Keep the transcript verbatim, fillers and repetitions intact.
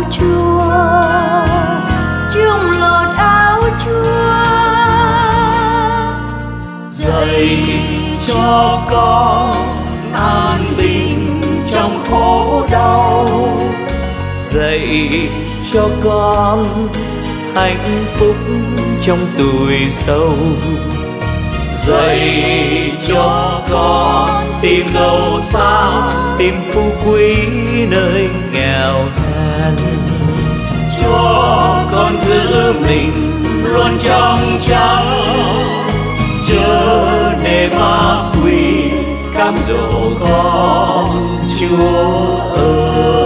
Chúa, chung lột áo Chúa. Dạy cho con an bình trong khổ đau, dạy cho con hạnh phúc trong tuổi sâu, dạy cho con tìm giàu sang, tìm phú quý nơi nghèo than. Cho con giữ mình luôn trong trắng, chớ để ma quỷ cám dỗ con, Chúa ơi.